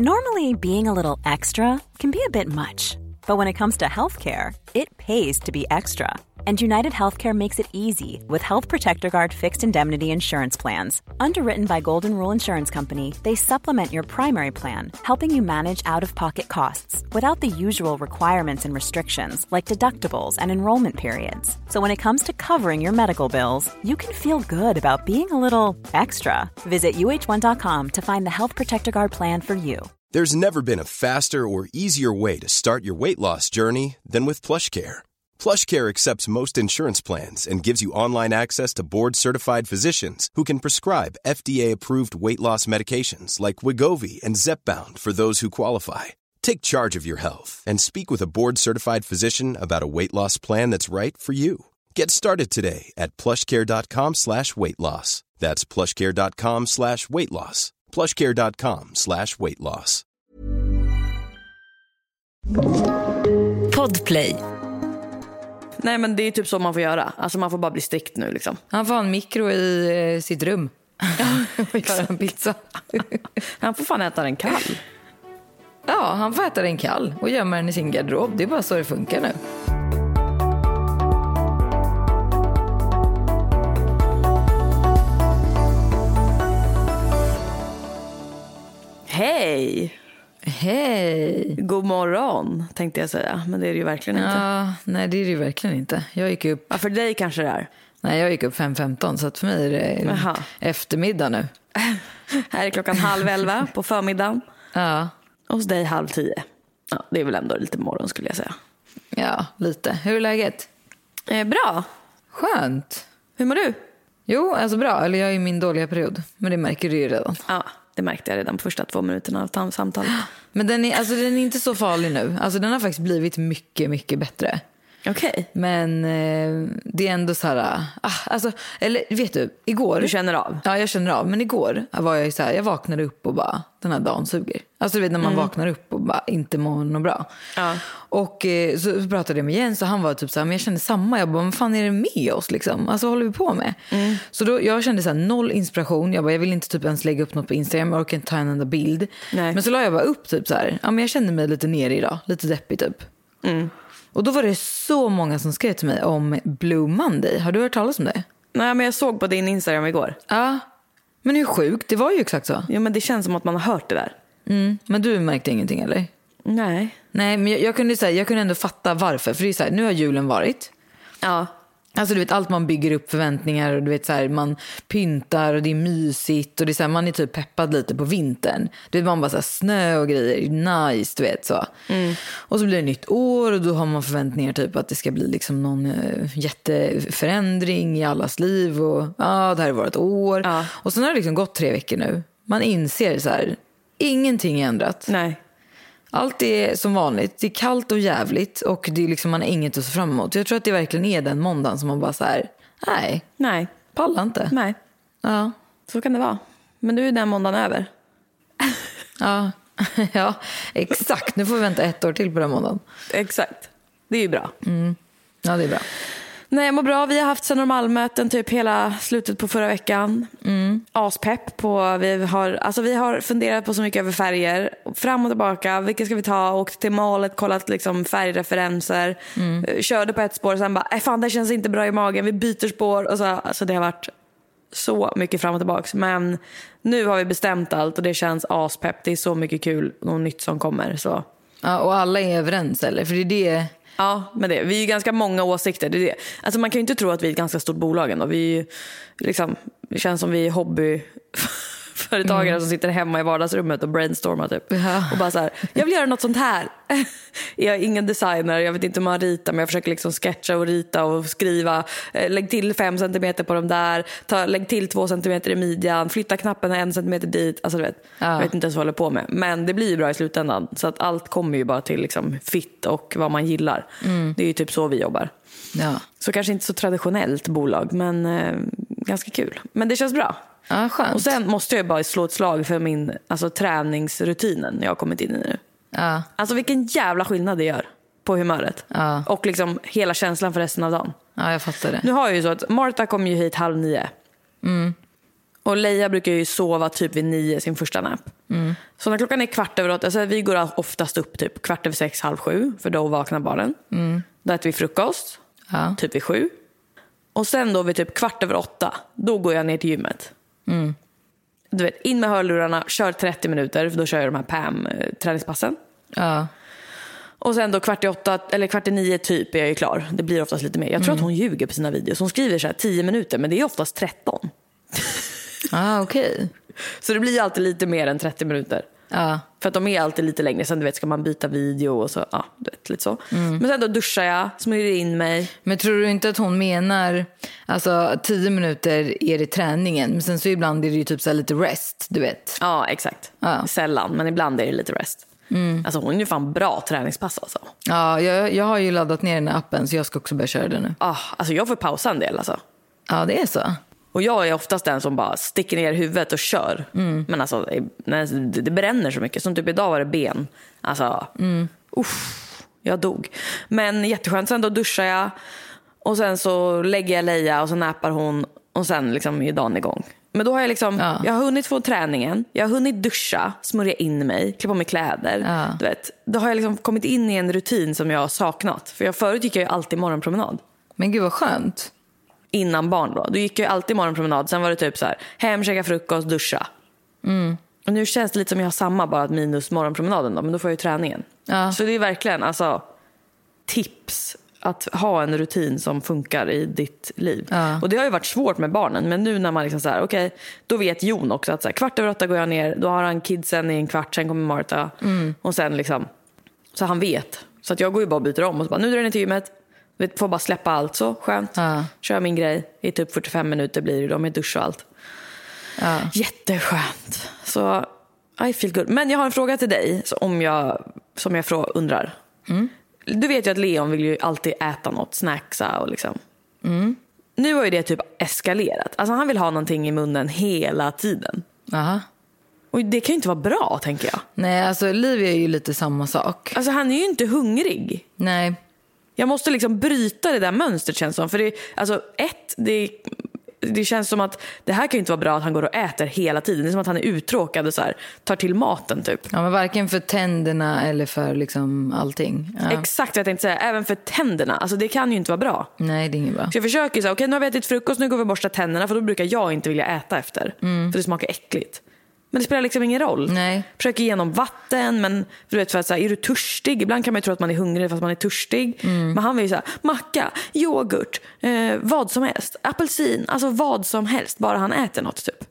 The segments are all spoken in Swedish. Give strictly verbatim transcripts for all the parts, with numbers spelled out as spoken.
Normally, being a little extra can be a bit much, but when it comes to healthcare, it pays to be extra. And United Healthcare makes it easy with Health Protector Guard fixed indemnity insurance plans. Underwritten by Golden Rule Insurance Company, they supplement your primary plan, helping you manage out-of-pocket costs without the usual requirements and restrictions like deductibles and enrollment periods. So when it comes to covering your medical bills, you can feel good about being a little extra. Visit U H one dot com to find the Health Protector Guard plan for you. There's never been a faster or easier way to start your weight loss journey than with PlushCare. PlushCare accepts most insurance plans and gives you online access to board-certified physicians who can prescribe F D A-approved weight loss medications like Wegovy and Zepbound for those who qualify. Take charge of your health and speak with a board-certified physician about a weight loss plan that's right for you. Get started today at plushcare.com slash weight loss. That's plushcare.com slash weight loss. plushcare.com slash weight loss. Podplay. Nej, men det är typ så man får göra. Alltså man får bara bli strikt nu liksom. Han får ha en mikro i eh, sitt rum. Och göra en pizza. Han får fan äta den kall. Ja, han får äta den kall och gömma den i sin garderob. Det är bara så det funkar nu. Hej! Hej! God morgon, tänkte jag säga. Men det är det ju verkligen inte. Ja, nej, det är det ju verkligen inte. Jag gick upp... Ja, för dig kanske det är. Nej, jag gick upp fem femton, så att för mig är det Aha. eftermiddag nu. Här är klockan halv elva på förmiddagen. Ja. Och hos dig halv tio. Ja, det är väl ändå lite morgon skulle jag säga. Ja, lite. Hur är läget? Eh, bra. Skönt. Hur mår du? Jo, alltså bra. Eller jag är i min dåliga period. Men det märker du ju redan. Ja, det märkte jag redan på första två minuterna av samtalet. Men den är, alltså, den är inte så farlig nu. Alltså den har faktiskt blivit mycket, mycket bättre. Okej. Okay. Men eh, det är ändå så här... Ah, alltså, eller vet du, igår... Du känner av? Ja, jag känner av. Men igår var jag så här, jag vaknade upp och bara, den här dagen suger. Alltså du vet när man mm. vaknar upp och bara inte mår något bra. Ja. Och eh, så pratade jag med Jens och han var typ så här, men jag kände samma. Jag bara, vad fan är det med oss liksom? Alltså vad håller vi på med? Mm. Så då, jag kände så här, noll inspiration. Jag bara, jag vill inte typ ens lägga upp något på Instagram. Jag orkar inte ta en enda bild. Nej. Men så la jag bara upp typ så här, ja men jag kände mig lite nere idag. Lite deppig typ. Mm. Och då var det så många som skrev till mig om Blue Monday. Har du hört talas om det? Nej, men jag såg på din Instagram igår. Ja, men hur sjukt? Det var ju exakt så. Ja, men det känns som att man har hört det där. Mm. Men du märkte ingenting, eller? Nej. Nej, men jag, jag, kunde säga, jag kunde ändå fatta varför. För det är så här, nu har julen varit. Ja. Alltså du vet, allt man bygger upp förväntningar och du vet så här, man pyntar och det är mysigt och det är så här, man är typ peppad lite på vintern. Du vet, man bara så här, snö och grejer, nice, du vet så. Mm. Och så blir det nytt år och då har man förväntningar typ att det ska bli liksom någon uh, jätteförändring i allas liv och ja, det här har varit ett år. Ja. Och sen har det liksom gått tre veckor nu. Man inser så här, ingenting är ändrat. Nej. Allt är som vanligt. Det är kallt och jävligt och det är liksom, man har inget att se fram emot. Jag tror att det verkligen är den måndagen som man bara så här, nej, nej, pallar inte. Nej, ja. Så kan det vara. Men nu är den måndagen över. Ja, ja, exakt. Nu får vi vänta ett år till på den måndagen. Exakt, det är ju bra. Mm. Ja, det är bra. Nej, jag mår bra. Vi har haft sen normalmöten typ hela slutet på förra veckan. Mm. Aspepp på, vi har, alltså vi har funderat på så mycket över färger. Fram och tillbaka, vilka ska vi ta? Åkt till målet, kollat liksom färgreferenser. Mm. Körde på ett spår och sen bara, äh, fan det känns inte bra i magen. Vi byter spår. Och så, alltså det har varit så mycket fram och tillbaka. Men nu har vi bestämt allt och det känns aspepp. Det är så mycket kul, något nytt som kommer. Så. Ja, och alla är överens, eller? För det är det... Ja, men det, vi är ju ganska många åsikter. Det är det. Alltså man kan ju inte tro att vi är ett ganska stort bolag ändå. Vi är ju, liksom, det känns som vi är hobbyföretagare mm. som sitter hemma i vardagsrummet och brainstormar typ. Ja. Och bara så här, jag vill göra något sånt här. Jag är ingen designer, jag vet inte hur man ritar, men jag försöker liksom sketcha och rita och skriva. Lägg till fem centimeter på de där, ta, lägg till två centimeter i midjan, flytta knappen en centimeter dit. Alltså du vet, ja. Jag vet inte ens vad jag håller på med. Men det blir ju bra i slutändan. Så att allt kommer ju bara till liksom fit och vad man gillar. Mm. Det är ju typ så vi jobbar. Ja. Så kanske inte så traditionellt bolag, men eh, ganska kul. Men det känns bra. Ja, skönt. Och sen måste jag bara slå ett slag för min alltså, träningsrutinen jag har kommit in i nu. Ja. Alltså vilken jävla skillnad det gör på humöret. Ja. Och liksom hela känslan för resten av dagen. Ja, jag fattar det. Nu har jag ju så att Martha kom ju hit halv nio. Mm. Och Leia brukar ju sova typ vid nio, sin första nap. Mm. Så när klockan är kvart över åtta, alltså vi går oftast upp typ kvart över sex, halv sju. För då vaknar barnen. Mm. Då äter vi frukost, ja. typ vid sju. Och sen då vid typ kvart över åtta, då går jag ner till gymmet. Mm. Du vet, in med hörlurarna, kör trettio minuter. För då kör jag de här P A M-träningspassen. Ja. Och sen då kvart i åtta, eller kvart i nio typ är jag ju klar. Det blir oftast lite mer. Jag tror mm. att hon ljuger på sina videos. Hon skriver så här tio minuter, men det är oftast tretton. Ah, okej. Okay. Så det blir alltid lite mer än trettio minuter. Ja. För att de är alltid lite längre. Sen du vet, ska man byta video och så, ja, du vet, lite så. Mm. Men sen då duschar jag, smörjer in mig. Men tror du inte att hon menar, alltså tio minuter är det träningen, men sen så ibland är det ju typ så här lite rest, du vet. Ja, exakt. Ja. Sällan, men ibland är det lite rest. Mm. Alltså hon är ju fan bra träningspass alltså. Ja, jag, jag har ju laddat ner den här appen, så jag ska också börja köra den nu. Ja, alltså jag får pausa en del alltså. Ja, det är så. Och jag är oftast den som bara sticker ner huvudet och kör. Mm. Men alltså, det, det bränner så mycket. Som typ idag var det ben. Alltså, mm. uff, jag dog. Men jätteskönt, sen då duschar jag. Och sen så lägger jag Leia och så näpar hon. Och sen liksom är dagen igång. Men då har jag liksom, ja. jag har hunnit få träningen. Jag har hunnit duscha, smörja in mig, klä på mig kläder. Ja. Du vet, då har jag liksom kommit in i en rutin som jag har saknat. För jag förut gick jag ju alltid morgonpromenad. Men gud vad skönt. Innan barn då. Då gick jag alltid morgonpromenad. Sen var det typ så här, hem, käka frukost, duscha. Mm. Och nu känns det lite som jag har samma, bara att minus morgonpromenaden då. Men då får jag ju träningen. Ja. Så det är verkligen alltså tips att ha en rutin som funkar i ditt liv. Ja. Och det har ju varit svårt med barnen. Men nu när man liksom så här, okej, okay, då vet Jon också att så här, kvart över åtta går jag ner. Då har han kidsen i en kvart, sen kommer Marta. Mm. Och sen liksom, så han vet. Så att jag går ju bara och byter om och så bara, nu drar jag ner till gymmet. Får bara släppa allt, så skönt. Ja. Kör min grej i typ fyrtiofem minuter blir det då med dusch och allt. Ja. Jätteskönt. Så I feel good. Men jag har en fråga till dig så om jag, som jag frå, undrar. Mm. Du vet ju att Leon vill ju alltid äta något, snacksa och liksom. Mm. Nu har ju det typ eskalerat. Alltså han vill ha någonting i munnen hela tiden. Aha. Och det kan ju inte vara bra, tänker jag. Nej, alltså Liv är ju lite samma sak. Alltså han är ju inte hungrig. Nej. Jag måste liksom bryta det där mönstret, känns som. För det, alltså ett, det, det känns som att det här kan ju inte vara bra att han går och äter hela tiden. Det är som att han är uttråkad och så här, tar till maten typ. Ja, men varken för tänderna eller för liksom allting. Ja. Exakt vad jag tänkte säga, även för tänderna. Alltså det kan ju inte vara bra. Nej, det är inget bra. Så jag försöker säga, okej, nu har vi ätit frukost, nu går vi och borstar tänderna. För då brukar jag inte vilja äta efter. Mm. För det smakar äckligt. Men det spelar liksom ingen roll. Nej. Försöker igenom vatten, men du vet, för att så här, är du törstig? Ibland kan man ju tro att man är hungrig fast man är törstig. Mm. Men han vill ju så här, macka, yoghurt, eh, vad som helst, apelsin, alltså vad som helst, bara han äter något typ.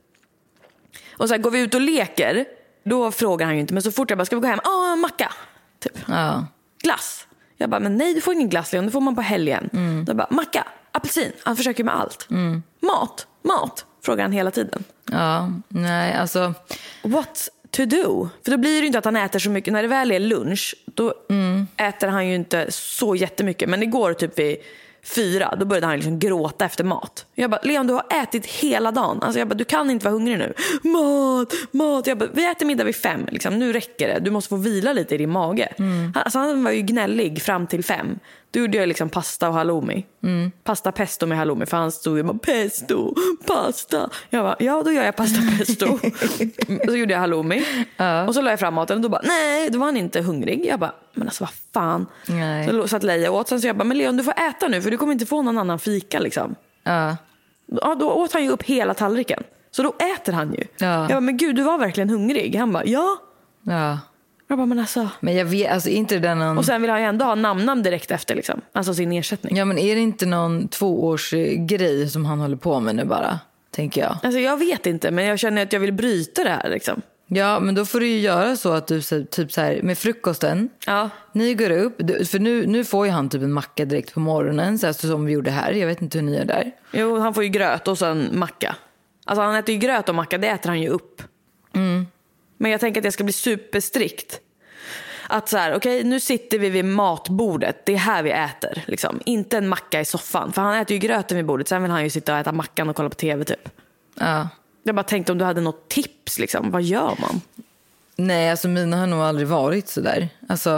Och så här, går vi ut och leker, då frågar han ju inte, men så fort jag bara, ska vi gå hem? Ja, macka, typ. Ja. Glass. Jag bara, men nej, du får ingen glass, Leon, det får man på helgen. Mm. Då bara, macka, apelsin, han försöker med allt. Mm. Mat, mat. Frågar han hela tiden. Ja, nej, alltså... What to do? För då blir det ju inte att han äter så mycket. När det väl är lunch, då mm. äter han ju inte så jättemycket. Men igår typ vid fyra, då började han liksom gråta efter mat. Jag bara, Leon, du har ätit hela dagen. Alltså jag bara, du kan inte vara hungrig nu. Mat, mat. Jag bara, vi äter middag vid fem. Liksom. Nu räcker det. Du måste få vila lite i din mage. Mm. Alltså han var ju gnällig fram till fem. Då gjorde jag liksom pasta och halloumi. Mm. Pasta pesto med halloumi. För han stod ju bara, pesto, pasta. Jag bara, ja då gör jag pasta pesto. Och så gjorde jag halloumi. Uh. Och så la jag fram maten och då bara, nej, då var han inte hungrig. Jag bara, men alltså vad fan. Nej. Så satt Leia åt. Sen så jag bara, men Leon, du får äta nu. För du kommer inte få någon annan fika liksom. Uh. Ja, då åt han ju upp hela tallriken. Så då äter han ju. Uh. Jag bara, men gud, du var verkligen hungrig. Han bara, ja. Ja. Jag bara, men alltså. Men jag vet, alltså inte den någon... Och sen vill han ju ändå ha namnnamn direkt efter liksom. Alltså sin ersättning. Ja, men är det inte någon tvåårsgrej som han håller på med nu bara, tänker jag. Alltså jag vet inte, men jag känner att jag vill bryta det här liksom. Ja, men då får du ju göra så att du typ så här med frukosten. Ja. Ni går upp, för nu, nu får ju han typ en macka direkt på morgonen, så här, som vi gjorde här. Jag vet inte hur ni gör där. Jo, han får ju gröt och sen macka. Alltså han äter ju gröt och macka, det äter han ju upp. Mm. Men jag tänker att jag ska bli superstrikt. Att så här, okej, okay, nu sitter vi vid matbordet. Det är här vi äter, liksom. Inte en macka i soffan. För han äter ju gröten vid bordet. Sen vill han ju sitta och äta mackan och kolla på tv typ. Ja. Jag bara tänkte om du hade något tips, liksom. Vad gör man? Nej, alltså mina har nog aldrig varit så där. Alltså... Nej,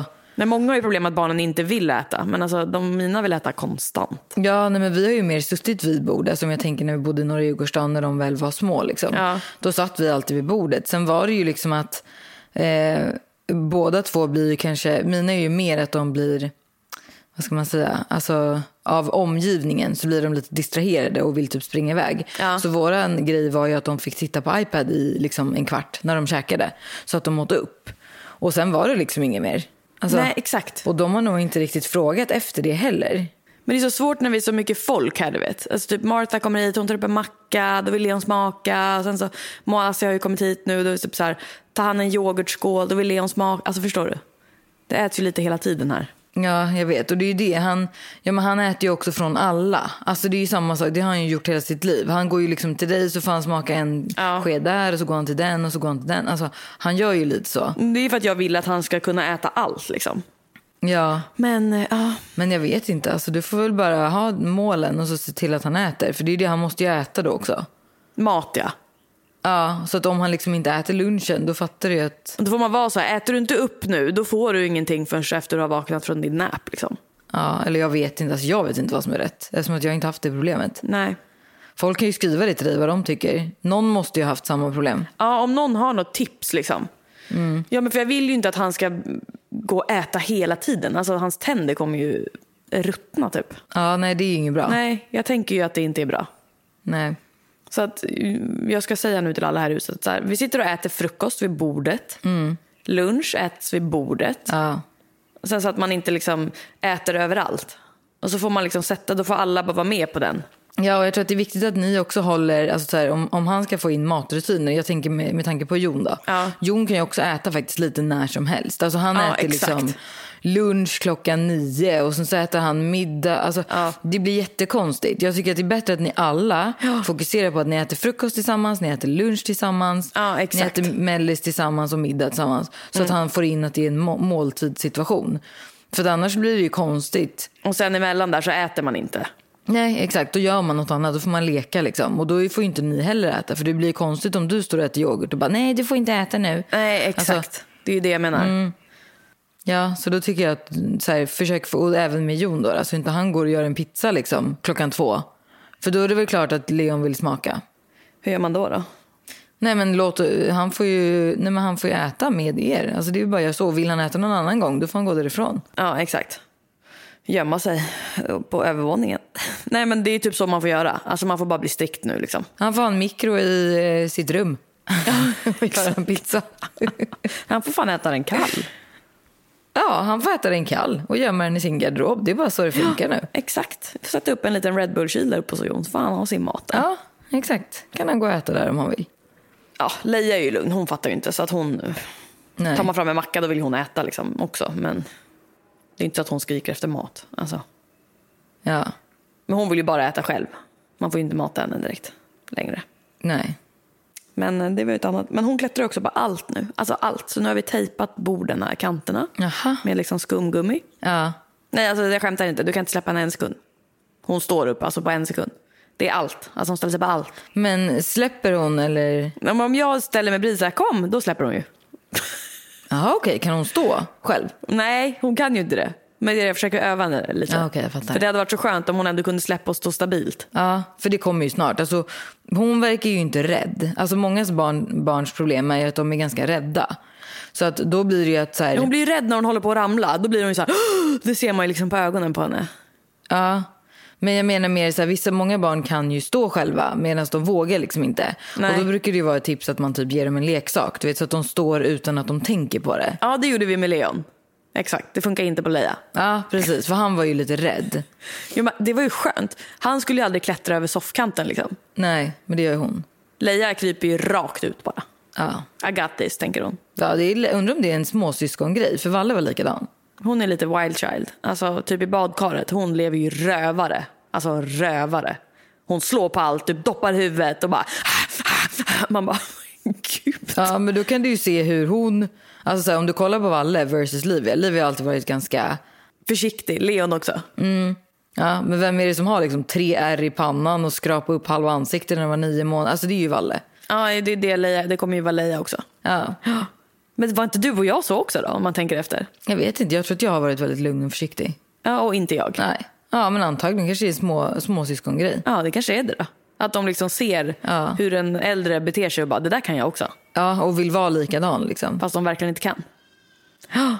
Men många har ju problem att barnen inte vill äta. Men alltså, de mina vill äta konstant. Ja, nej, men vi har ju mer suttit vid bordet. Som jag tänker när vi bodde i Norra Djurgårdsstaden när de väl var små. Liksom. Ja. Då satt vi alltid vid bordet. Sen var det ju liksom att eh, båda två blir ju kanske... Mina är ju mer att de blir... Vad ska man säga? Alltså, av omgivningen så blir de lite distraherade och vill typ springa iväg. Ja. Så våran grej var ju att de fick titta på iPad i liksom en kvart när de käkade. Så att de åt upp. Och sen var det liksom inget mer. Alltså, Nej, exakt. och de har nog inte riktigt frågat efter det heller. Men det är så svårt när vi är så mycket folk här, du vet. Alltså typ Martha kommer hit, hon tar upp en macka, då vill Leon smaka. Och sen så, Moasi har ju kommit hit nu, då är det typ så här, tar han en yoghurtskål, då vill Leon smaka. Alltså förstår du? Det äts ju lite hela tiden här. Ja, jag vet. Och det är ju det. Han, ja, men han äter ju också från alla. Alltså det är ju samma sak. Det har han ju gjort hela sitt liv. Han går ju liksom till dig så får han smaka en Ja. sked där. Och så går han till den och så går han till den. Alltså han gör ju lite så. Det är för att jag vill att han ska kunna äta allt liksom. Ja, Men eh, ja, men jag vet inte. Alltså du får väl bara ha målen och så se till att han äter. För det är ju det han måste ju äta då också. mat ja. Ja, så att om han liksom inte äter lunchen, då fattar du ju att... Då får man vara så här, äter du inte upp nu, då får du ingenting förrän efter du har vaknat från din nap liksom. Ja, eller jag vet inte. Alltså jag vet inte vad som är rätt. Eftersom att jag inte haft det problemet. Nej. Folk kan ju skriva det till dig vad de tycker. Någon måste ju ha haft samma problem. Ja, om någon har något tips liksom. Mm. Ja, men för jag vill ju inte att han ska gå och äta hela tiden. Alltså hans tänder kommer ju ruttna typ. Ja, nej det är ju inget bra. Nej, jag tänker ju att det inte är bra. Nej. Så att jag ska säga nu till alla här i huset så här, vi sitter och äter frukost vid bordet. Mm. Lunch äts vid bordet. Ja. Och sen så att man inte liksom äter överallt. Och så får man liksom sätta, då får alla bara vara med på den. Ja, och jag tror att det är viktigt att ni också håller, alltså så här, om, om han ska få in matrutiner, jag tänker med, med tanke på Jon då. Ja. Jon kan ju också äta faktiskt lite när som helst. Alltså han Ja, äter exakt. liksom lunch klockan nio och sen så äter han middag. Alltså Ja. det blir jättekonstigt. Jag tycker att det är bättre att ni alla Ja. fokuserar på att ni äter frukost tillsammans, ni äter lunch tillsammans, Ja, exakt. ni äter mellis tillsammans och middag tillsammans. Så Mm. att han får in att det är en må- måltidssituation. För annars blir det ju konstigt. Och sen emellan där så äter man inte. Nej, exakt. Då gör man något annat. Då får man leka liksom. Och då får inte ni heller äta. För det blir konstigt om du står och äter yoghurt och bara, nej du får inte äta nu. Nej, exakt. Alltså, det är ju det jag menar. Mm. Ja, så då tycker jag att så här, försök få, och även med Jon då. Alltså inte han går och gör en pizza liksom klockan två. För då är det väl klart att Leon vill smaka. Hur gör man då då? Nej men låt, han får ju, nej men han får ju äta med er. Alltså det är ju bara att göra så. Vill han äta någon annan gång, då får han gå därifrån. Ja, exakt. Gömma sig på övervåningen. Nej, men det är typ så man får göra. Alltså man får bara bli strikt nu liksom. Han får ha en mikro i eh, sitt rum. Och göra en pizza. Han får fan äta den kall. Ja, han får äta den kall och gömma den i sin garderob. Det är bara så det funkar nu. Exakt. Sätta upp en liten Red Bull-kyl där uppe så Jon får han ha sin mat där. Ja, exakt. Kan han gå och äta där om han vill. Ja, Leia är ju lugn. Hon fattar ju inte. Så att hon... Nej. Tar man fram en macka då vill hon äta liksom också. Men det är inte så att hon skriker efter mat. Alltså. Ja, Men hon vill ju bara äta själv. Man får ju inte mata henne direkt längre. nej. Men eh, det var ju ett annat. Men hon klättrar också på allt nu. Alltså allt. Så nu har vi tejpat borden här, kanterna. Jaha. Med liksom skumgummi. Ja, Nej, alltså jag skämtar inte. Du kan inte släppa henne en sekund. Hon står upp alltså på en sekund. Det är allt. Alltså hon ställer sig på allt. men släpper hon eller? Men om jag ställer mig bredvid så här, kom, då släpper hon ju. Jaha, okej. Kan hon stå själv? Nej, hon kan ju inte det. Men jag försöker öva henne lite. Ja, okej, jag fattar. För det hade varit så skönt om hon ändå kunde släppa och stå stabilt. Ja, för det kommer ju snart. Alltså, hon verkar ju inte rädd. Alltså mångas barn, barns problem är ju att de är ganska rädda. Så att då blir det ju att så här... Hon blir ju rädd när hon håller på att ramla. Då blir hon ju så här, "Åh!" det ser man ju liksom på ögonen på henne. Ja, men jag menar mer så här, vissa många barn kan ju stå själva medan de vågar liksom inte. Nej. Och då brukar det ju vara ett tips att man typ ger dem en leksak, du vet, så att de står utan att de tänker på det. Ja, det gjorde vi med Leon. Exakt, det funkar inte på Leia. Ja, precis, för han var ju lite rädd. Jo, men det var ju skönt. Han skulle ju aldrig klättra över soffkanten liksom. Nej, men det gör ju hon. Leia kryper ju rakt ut bara. Ja, I got this, tänker hon. ja det är, undrar om det är en småsyskongrej, för Valle var likadan. Hon är lite wild child. Alltså typ i badkaret, hon lever ju rövare. Alltså rövare. Hon slår på allt, typ doppar huvudet och bara... Man bara, gud. Ja, men då kan du ju se hur hon... Alltså så här, om du kollar på Valle versus Livia. Livia har alltid varit ganska... Försiktig, Leon också. Mm. Ja, men vem är det som har liksom tre ärr i pannan och skrapa upp halva ansiktet när det var nio månader? Alltså det är ju Valle. Ja, det är det Leia, det kommer ju vara Leia också. Ja. Men Men var inte du och jag så också då, om man tänker efter? Jag vet inte, jag tror att jag har varit väldigt lugn och försiktig. Ja, och inte jag. Nej. Ja, men antagligen kanske det är små, små syskongrej. Ja, det kanske är det då. Att de liksom ser Ja. hur en äldre beter sig och bara, det där kan jag också. Ja, och vill vara likadan liksom. Fast de verkligen inte kan. Ja.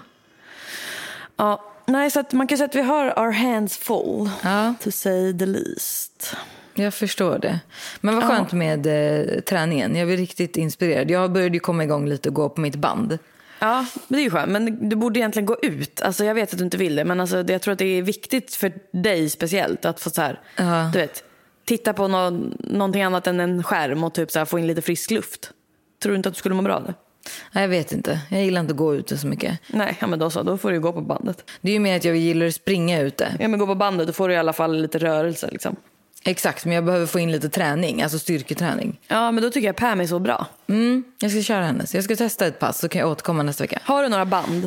Ja, nej, så att man kan säga att vi har our hands full. Ja. To say the least. Jag förstår det. Men vad skönt med eh, träningen. Jag blir riktigt inspirerad. Jag började ju komma igång lite och gå på mitt band. Ja, men det är ju skönt. Men du borde egentligen gå ut. Alltså jag vet att du inte vill det. Men alltså, jag tror att det är viktigt för dig speciellt att få så här, Ja. du vet, titta på någon, någonting annat än en skärm och typ så här, få in lite frisk luft. Tror du inte att du skulle må bra av det? Nej, jag vet inte. Jag gillar inte att gå ute så mycket. Nej, ja, men då så. Då får du ju gå på bandet. Det är ju mer att jag gillar att springa ute. Ja, men gå på bandet, då får du i alla fall lite rörelse liksom. Exakt, men jag behöver få in lite träning. Alltså styrketräning. Ja, men då tycker jag Pam är så bra. Mm, jag ska köra hennes. Jag ska testa ett pass så kan jag återkomma nästa vecka. Har du några band?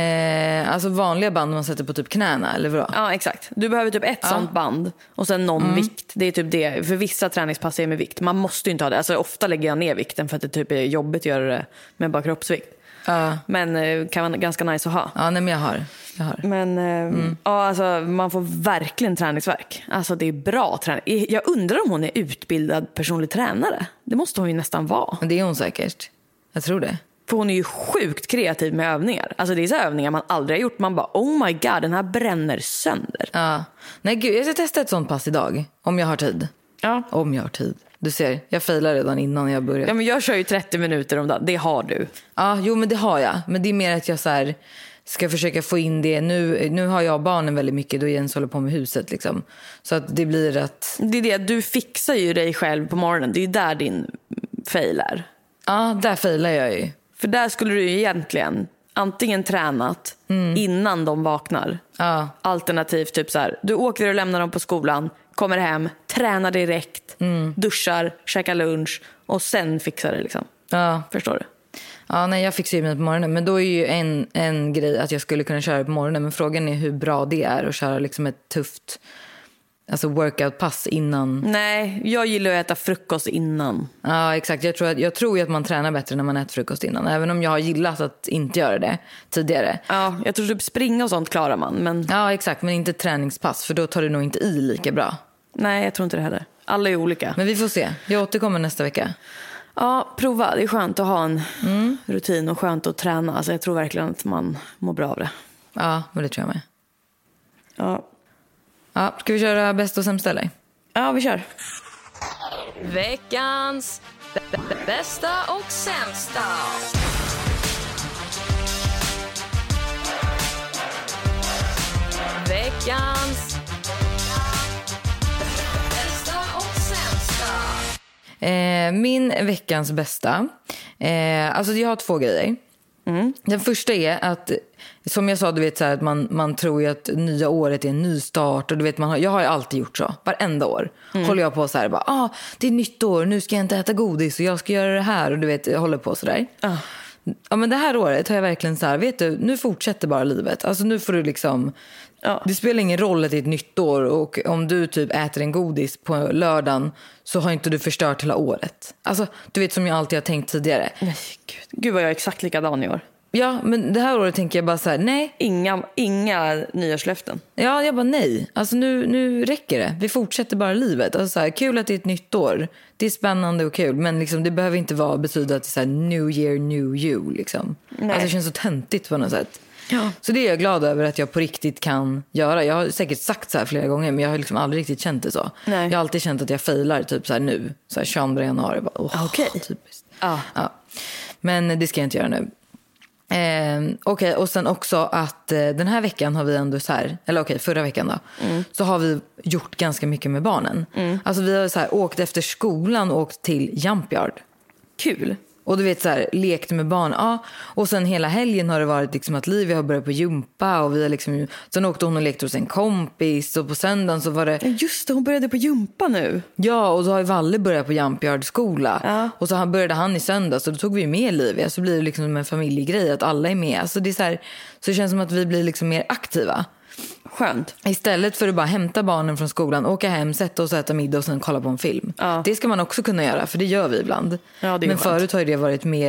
Eh, alltså vanliga band man sätter på typ knäna, eller vadå? Ja, exakt. Du behöver typ ett sånt band och sen någon vikt. Det är typ det. För vissa träningspass är med vikt. Man måste ju inte ha det. Alltså ofta lägger jag ner vikten för att det typ är jobbigt att göra det med bara kroppsvikt. Ja. Men eh, kan vara ganska nice att ha. Ja, nej men jag har. Jag har. Men eh, ja, alltså, man får verkligen träningsverk. Alltså det är bra träning. Jag undrar om hon är utbildad personlig tränare. Det måste hon ju nästan vara. Men det är hon säkert. Jag tror det. För hon är ju sjukt kreativ med övningar. Alltså det är så övningar man aldrig har gjort. Man bara, oh my god, den här bränner sönder. Ja. Nej gud, jag ska testa ett sånt pass idag. Om jag har tid. Ja. Om jag har tid. Du ser, jag failar redan innan jag börjar. Ja, men jag kör ju trettio minuter om dagen. Det har du. Ja, jo men det har jag. Men det är mer att jag så här ska försöka få in det. Nu, nu har jag barnen väldigt mycket då Jens håller på med huset liksom. Så att det blir att... Det är det, du fixar ju dig själv på morgonen. Det är ju där din fail är. Ja, där failar jag ju. För där skulle du ju egentligen antingen tränat mm. innan de vaknar. Ja. Alternativt typ så här, du åker och lämnar dem på skolan, kommer hem, tränar direkt, mm. duschar, käkar lunch och sen fixar det liksom. Ja. Förstår du? Ja, nej, jag fixar ju mig på morgonen. Men då är ju en, en grej att jag skulle kunna köra på morgonen. Men frågan är hur bra det är att köra liksom ett tufft alltså workout-pass innan. Nej, jag gillar att äta frukost innan. Ja, exakt. Jag tror, att, jag tror ju att man tränar bättre när man äter frukost innan. Även om jag har gillat att inte göra det tidigare. Ja, jag tror typ springa och sånt klarar man. Men... Ja, exakt. Men inte träningspass. För då tar det nog inte i lika bra. Nej, jag tror inte det heller. Alla är olika. Men vi får se. Jag återkommer nästa vecka. Ja, prova. Det är skönt att ha en mm. rutin och skönt att träna. Alltså, jag tror verkligen att man mår bra av det. Ja, men det tror jag med. Ja. Ja, ska vi köra bästa och sämsta eller? Ja, vi kör. Veckans b- b- bästa och sämsta. Veckans bästa och sämsta. Eh, min veckans bästa. Eh, alltså jag har två grejer. Mm. Den första är att, som jag sa, du vet så här, att man, man tror ju att nya året är en ny start. Och du vet, man har, jag har ju alltid gjort så. Varenda år mm. håller jag på så här. Bara, ah, det är nytt år, nu ska jag inte äta godis och jag ska göra det här. Och du vet, jag håller på så där. Uh. Ja, men det här året har jag verkligen så här, vet du, nu fortsätter bara livet. Alltså nu får du liksom... Ja. Det spelar ingen roll att det är ett nytt år och om du typ äter en godis på lördagen så har inte du förstört hela året. Alltså, du vet som jag alltid har tänkt tidigare. Nej, gud. Gud vad jag är exakt likadan i år. Ja, men det här året tänker jag bara så här, nej. Inga, inga nyårslöften. Ja, jag bara nej. Alltså nu, nu räcker det. Vi fortsätter bara livet. Alltså så här, kul att det är ett nytt år. Det är spännande och kul. Men liksom, det behöver inte vara betyda att det är så här, new year, new you. Liksom. Alltså, det känns så töntigt på något sätt. Ja. Så det är jag glad över att jag på riktigt kan göra. Jag har säkert sagt så här flera gånger, men jag har liksom aldrig riktigt känt det så. Nej. Jag har alltid känt att jag failar typ så här nu. Så här tjugoandra januari. Bara, okej. Okay. Typiskt. Ja. Ja. Men det ska jag inte göra nu. Eh, okej, okay, och sen också att eh, den här veckan har vi ändå så här, eller okej, okay, förra veckan då, mm. så har vi gjort ganska mycket med barnen. Mm. Alltså vi har så här åkt efter skolan och åkt till Jumpyard. Kul. Och du vet så här, lekt med barn. Ja. Och sen hela helgen har det varit liksom att Livia har börjat på jumpa. Och vi har liksom, sen åkte hon och lekte hos en kompis. Och på söndagen så var det... Just det, hon började på jumpa nu. Ja, och så har ju Valle börjat på Jumpyard skola. Ja. Och så började han i söndag. Så då tog vi med Livia. Så blir det liksom en familjegrej att alla är med. Alltså det är så här, så det känns som att vi blir liksom mer aktiva. Skönt. Istället för att bara hämta barnen från skolan, åka hem, sätta oss och äta middag och sen kolla på en film. Ja. Det ska man också kunna göra, för det gör vi ibland. Ja, det är men skönt. förut har det varit mer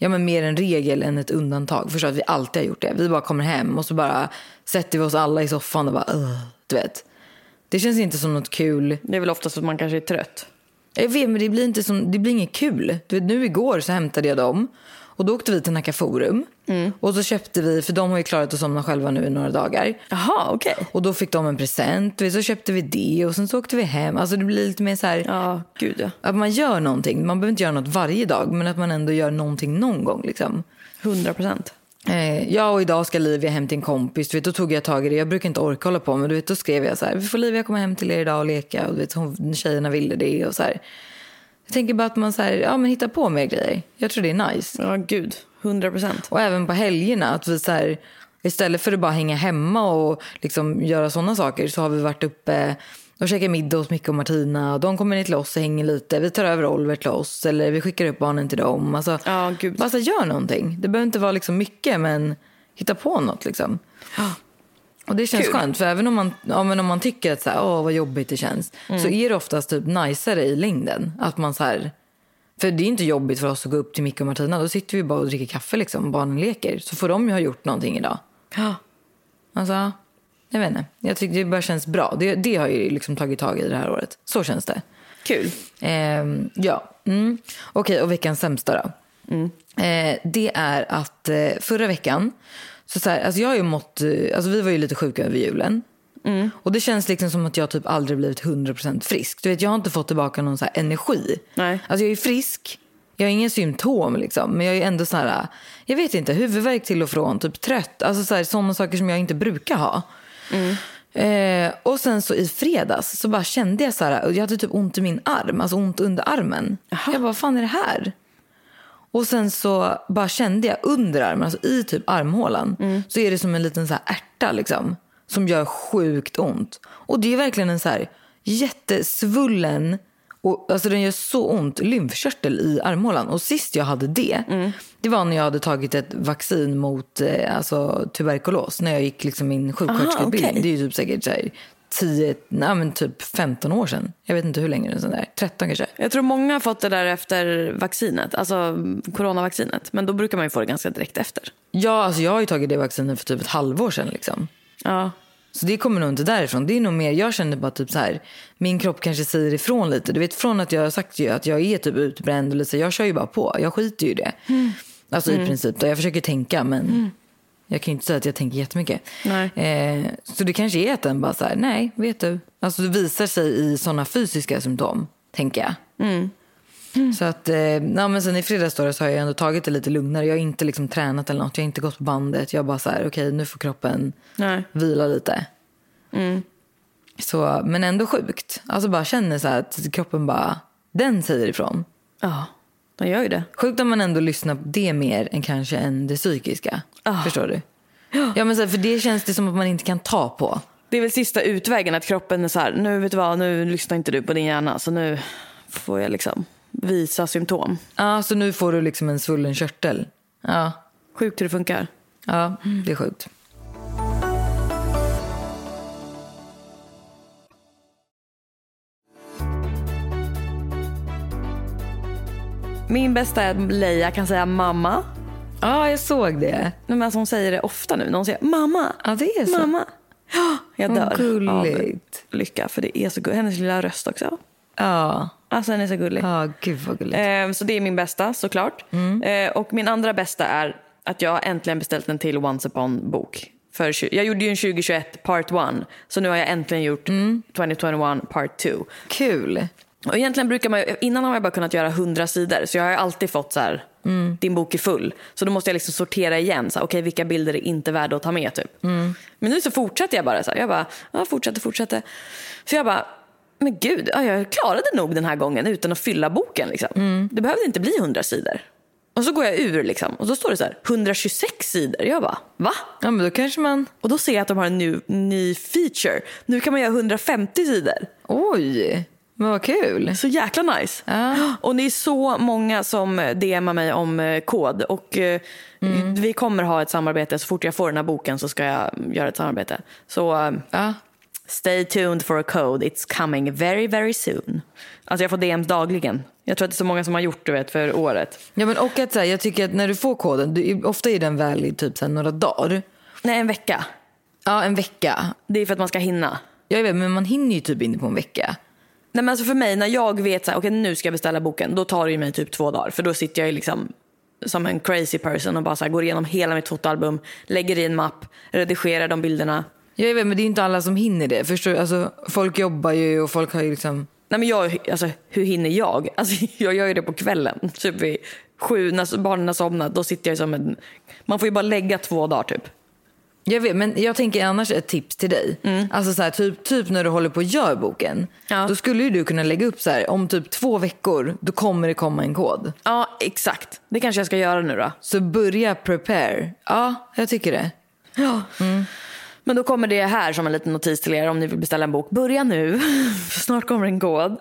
ja, men mer en regel än ett undantag. Förstår att vi alltid har gjort det. Vi bara kommer hem och så bara sätter vi oss alla i soffan och bara, uh, du vet. Det känns inte som något kul. Det är väl oftast att man kanske är trött. Jag vet, men det blir, inte som, det blir inget kul. Du vet, nu igår så hämtade jag dem. Och då åkte vi till Nacka Forum. Mm. Och så köpte vi, för de har ju klarat att somna själva nu i några dagar. Jaha, okej. Okay. Och då fick de en present. Så köpte vi det och sen så åkte vi hem. Alltså det blir lite mer så här. Ja, gud ja. Att man gör någonting. Man behöver inte göra något varje dag. Men att man ändå gör någonting någon gång liksom. Hundra procent. Eh, ja, och idag ska Livia hem till en kompis. Du vet, då tog jag tag i det. Jag brukar inte orka hålla på. Men du vet, då skrev jag så här. Vi får Livia komma hem till er idag och leka. Och du vet, hon, tjejerna ville det och så här. Jag tänker bara att man så här, ja, men hittar på mer grejer. Jag tror det är nice. Ja, gud. Hundra procent. Och även på helgerna. Att vi så här, istället för att bara hänga hemma och liksom göra sådana saker, så har vi varit uppe och käkat middag hos Micke och Martina. Och de kommer ner till oss och hänger lite. Vi tar över Oliver till oss. Eller vi skickar upp barnen till dem. Alltså, ja, gud. Bara så här, gör någonting. Det behöver inte vara liksom mycket, men hitta på något liksom. Och det känns Kul. skönt. För även om man, ja, men om man tycker att så här, åh, vad jobbigt det känns. Mm. Så är det oftast typ najsare i längden. Att man så här... För det är inte jobbigt för oss att gå upp till Micke och Martina. Då sitter vi bara och dricker kaffe liksom. Barnen leker. Så får de ju ha gjort någonting idag. Ja. Alltså, jag vet inte. Jag tycker det bara känns bra. Det, det har ju liksom tagit tag i det här året. Så känns det. Kul. Eh, ja. Mm. Okej, och veckans sämsta då. Mm. Eh, det är att eh, förra veckan... Så, så här, alltså jag har ju mått... Alltså vi var ju lite sjuka över julen. Mm. Och det känns liksom som att jag typ aldrig blivit hundra procent frisk. Du vet, jag har inte fått tillbaka någon så här energi. Nej. Alltså jag är frisk. Jag har inga symptom liksom. Men jag är ändå så här, jag vet inte, huvudvärk till och från, typ trött. Alltså så här, sådana saker som jag inte brukar ha. Mm. Eh, och sen så i fredags så bara kände jag så här, jag hade typ ont i min arm. Alltså ont under armen. Aha. Jag bara, vad fan är det här? Och sen så bara kände jag under armen, alltså i typ armhålan. Mm. Så är det som en liten så här ärta liksom. Som gör sjukt ont. Och det är verkligen en så här jättesvullen, och alltså den gör så ont, lymfkörtel i armhålan. Och sist jag hade det, mm. det var när jag hade tagit ett vaccin mot eh, alltså, tuberkulos. När jag gick liksom min sjuksköterskeutbildning. Okay. Det är ju typ säkert så här, tio, nej, men typ femton år sedan. Jag vet inte hur länge det är, sån där. tretton kanske. Jag tror många har fått det där efter vaccinet, alltså coronavaccinet. Men då brukar man ju få det ganska direkt efter. Ja, alltså jag har ju tagit det vaccinet för typ ett halvår sedan liksom. Ja. Så det kommer nog inte därifrån. Det är nog mer, jag känner bara typ så här, min kropp kanske säger ifrån lite. Du vet, från att jag har sagt ju att jag är typ utbränd eller så, jag kör ju bara på. Jag skiter ju i det. Mm. Alltså mm. i princip. Då jag försöker tänka, men mm. jag kan ju inte säga att jag tänker jättemycket. Nej. Eh, så det kanske är att den bara så här, nej, vet du. Alltså det visar sig i sådana fysiska symptom, tänker jag. Mm. Mm. Så att, eh, ja, men sen i fredags då, så har jag ändå tagit det lite lugnare. Jag har inte liksom tränat eller något. Jag har inte gått på bandet. Jag bara så här, okej, okay, nu får kroppen Nej. vila lite. Mm. Så, men ändå sjukt. Alltså bara känner så här att kroppen bara, den säger ifrån. Ja, den gör ju det. Sjukt om man ändå lyssnar på det mer än kanske än det psykiska. Oh. Förstår du? Ja, men så här, för det känns det som att man inte kan ta på. Det är väl sista utvägen, att kroppen är så här, nu vet du vad, nu lyssnar inte du på din hjärna, så nu får jag liksom visa symptom. Ja, så nu får du liksom en svullen körtel. Ja. Sjukt hur det funkar. Ja, det är sjukt. Min bästa är att Leia kan säga mamma. Ja, jag såg det. Men alltså hon säger det ofta nu. När hon säger mamma. Ja, det är så. Mamma. Ja, jag dör av lycka. För det är så gulligt. Hennes lilla röst också. Ja. Alltså den är så gullig. Ja, gud vad gulligt. Eh, så det är min bästa såklart. Mm. Eh, och min andra bästa är att jag har äntligen beställt en till Once Upon-bok. För, jag gjorde ju en tjugo tjugoett part one. Så nu har jag äntligen gjort mm. tjugo tjugoett part two. Kul. Och egentligen brukar man, innan har jag bara kunnat göra hundra sidor. Så jag har alltid fått så här, mm. din bok är full. Så då måste jag liksom sortera igen. Så okej, okay, vilka bilder är inte värda att ta med typ. Mm. Men nu så fortsätter jag bara så här. Jag bara, ja, fortsätter, fortsätter. Så jag bara, men gud, ja, jag klarade nog den här gången utan att fylla boken liksom. Mm. Det behövde inte bli hundra sidor. Och så går jag ur liksom. Och så står det så här, hundratjugosex sidor. Jag bara, va? Ja, men då kanske man... Och då ser jag att de har en ny, ny feature. Nu kan man göra hundrafemtio sidor. Oj, men vad kul. Så jäkla nice. Ja. Och det är så många som D M:ar mig om kod. Och mm. vi kommer ha ett samarbete. Så fort jag får den här boken så ska jag göra ett samarbete. Så ja. Stay tuned for a code. It's coming very, very soon. Alltså jag får D Ms dagligen. Jag tror att det är så många som har gjort, du vet, för året. Ja, men och att så här, jag tycker att när du får koden, du, ofta är den väl i typ så här, några dagar. Nej, en vecka. Ja, en vecka. Det är för att man ska hinna. Jag vet, men man hinner ju typ inte på en vecka. Nej, men alltså för mig, när jag vet så här, okej, nu ska jag beställa boken, då tar det ju mig typ två dagar. För då sitter jag ju liksom som en crazy person och bara så här, går igenom hela mitt fotoalbum, lägger i en mapp, redigerar de bilderna. Jag vet, men det är inte alla som hinner det. Förstår du? Alltså, folk jobbar ju och folk har ju liksom... Nej, men jag, alltså, hur hinner jag? Alltså, jag gör ju det på kvällen. Typ vid sju, när barnen har somnat, då sitter jag som en... Man får ju bara lägga två dagar typ. Jag vet, men jag tänker annars ett tips till dig. Mm. Alltså så här, typ, typ när du håller på att göra boken. Ja. Då skulle ju du kunna lägga upp så här, om typ två veckor, då kommer det komma en kod. Ja, exakt. Det kanske jag ska göra nu då. Så börja prepare. Ja, jag tycker det. Ja. Mm. Men då kommer det här som en liten notis till er om ni vill beställa en bok. Börja nu, snart kommer en kod.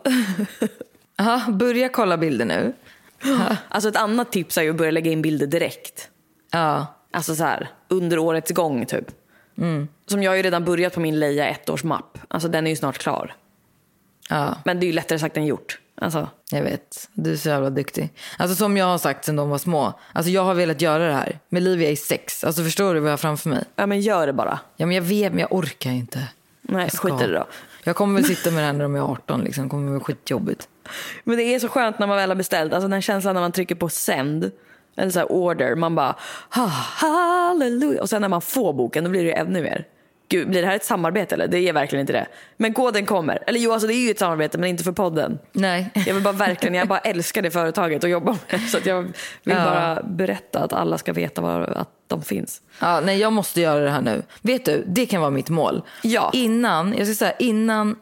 Ja, börja kolla bilder nu. Ja. Alltså ett annat tips är ju att börja lägga in bilder direkt. Ja. Alltså så här, under årets gång typ. Mm. Som jag har ju redan börjat på min Leia ettårsmapp. Alltså den är ju snart klar. Ja. Men det är ju lättare sagt än gjort. Alltså. Jag vet, du är så jävla duktig. Alltså som jag har sagt sen de var små. Alltså jag har velat göra det här. Med Livia är sex. Alltså förstår du vad jag har framför mig? Ja, men gör det bara. Ja, men jag vet, men jag orkar inte. Nej, skit i det då. Jag kommer väl sitta med den när de är arton liksom. Det kommer väl skitjobbigt. Men det är så skönt när man väl har beställt. Alltså den känslan när man trycker på send. Eller så här order. Man bara, halleluja. Och sen när man får boken, då blir det ännu mer. Gud, blir det här ett samarbete eller? Det är verkligen inte det. Men koden kommer. Eller jo, alltså det är ju ett samarbete, men inte för podden. Nej. Jag vill bara verkligen, jag bara älskar det företaget och jobbar med. Så att jag vill ja. bara berätta att alla ska veta var, att de finns. Ja, nej, jag måste göra det här nu. Vet du, det kan vara mitt mål. Ja. Innan, jag ska säga, innan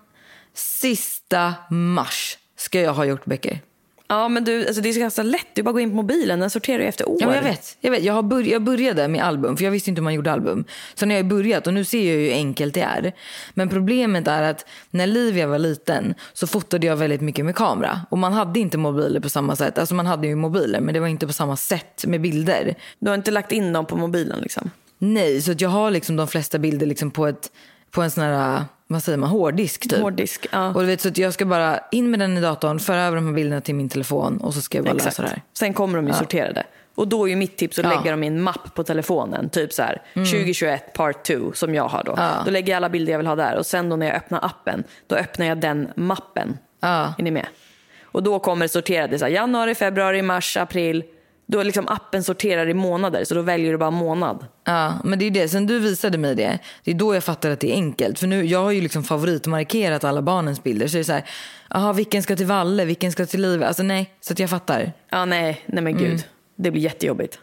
sista mars ska jag ha gjort böcker. Ja, men du, alltså det är så ganska lätt. Du bara går in på mobilen, den sorterar ju efter år. Ja, men jag vet. Jag, vet. Jag, har börj- jag började med album, för jag visste inte hur man gjorde album. Så när jag har börjat, och nu ser jag ju hur enkelt det är. Men problemet är att när Livia var liten så fotade jag väldigt mycket med kamera. Och man hade inte mobiler på samma sätt. Alltså man hade ju mobiler, men det var inte på samma sätt med bilder. Du har inte lagt in dem på mobilen liksom? Nej, så att jag har liksom de flesta bilder liksom på, ett, på en sån här... Vad säger man? Hårddisk typ. Hårddisk, ja. Och du vet, så att jag ska bara in med den i datorn, föra över de här bilderna till min telefon och så ska jag bara Exakt. läsa det här. Sen kommer de ju ja. sorterade. Och då är ju mitt tips att ja. lägga dem i en mapp på telefonen. Typ så här, mm. tjugo tjugoett part två som jag har då. Ja. Då lägger jag alla bilder jag vill ha där. Och sen då när jag öppnar appen, då öppnar jag den mappen. Ja. Är ni med? Och då kommer det sorterade så här, januari, februari, mars, april. Då är liksom appen sorterar i månader, så då väljer du bara månad. Ja, men det är det. Sen du visade mig det, det är då jag fattar att det är enkelt. För nu, jag har ju liksom favoritmarkerat alla barnens bilder. Så det är så här, aha, vilken ska till Valle, vilken ska till Liv? Alltså nej, så att jag fattar. Ja, nej, nej men gud. Mm. Det blir jättejobbigt.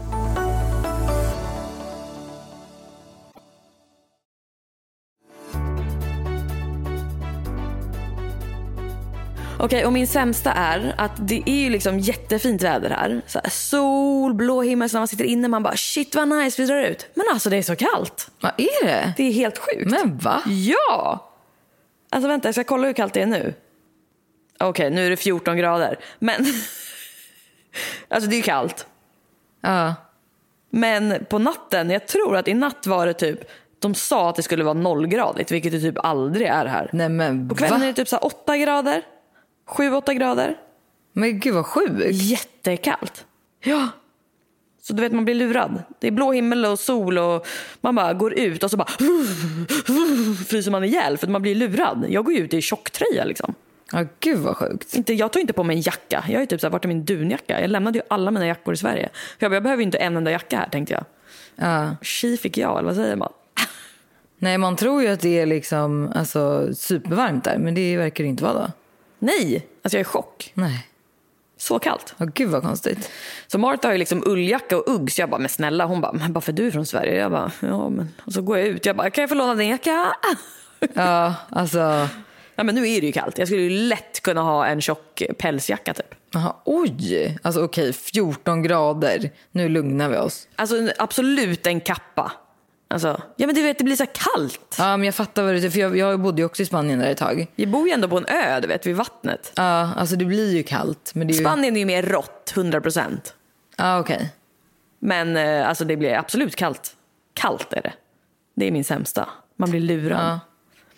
Okej, okay, och min sämsta är att det är ju liksom jättefint väder här. Så här sol, blå himmel, så när man sitter inne man bara shit vad nice, vi drar ut. Men alltså det är så kallt. Vad är det? Det är helt sjukt. Men va? Ja! Alltså vänta, jag ska kolla hur kallt det är nu. Okej, okay, nu är det fjorton grader. Men alltså det är ju kallt. Ja. Men på natten, jag tror att i natt var det typ, de sa att det skulle vara nollgradigt, vilket det typ aldrig är här. Nej men på kvällen va? är det typ så här åtta grader. sju åtta grader. Men gud vad sjukt. Jättekallt. Ja. Så du vet, man blir lurad. Det är blå himmel och sol och man bara går ut och så bara fryser man ihjäl för att man blir lurad. Jag går ut i tjocktröja liksom. Ja, gud vad sjukt. Inte, jag tar inte på mig en jacka. Jag är typ så här, vart är min dunjacka? Jag lämnade ju alla mina jackor i Sverige. För jag, jag behöver ju inte en enda jacka här, tänkte jag. Ja. Tji fick jag, eller vad säger man? Nej, man tror ju att det är liksom alltså, supervarmt där. Men det verkar det inte vara då. Nej, alltså jag är i chock. Nej. Så kallt. Ja, gud vad konstigt. Så Martha har ju liksom ulljacka och ugg. Så jag bara, men snälla, hon bara, men bara för du är från Sverige. Jag bara, ja men. Och så går jag ut, jag bara, kan jag få låna din jacka? Ja, alltså. Ja, men nu är det ju kallt. Jag skulle ju lätt kunna ha en tjock pälsjacka typ. Aha, oj, alltså okej, fjorton grader. Nu lugnar vi oss. Alltså absolut en kappa. Alltså, ja men du vet, det blir så kallt. Ja, men jag fattar vad du säger, för jag, jag bodde ju också i Spanien där ett tag. Vi bor ju ändå på en ö, du vet, vid vattnet. Ja, alltså det blir ju kallt. Men det är ju... Spanien är ju mer rått, hundra procent. Ja, okej. Okay. Men alltså det blir absolut kallt. Kallt är det. Det är min sämsta. Man blir lurad. Ja.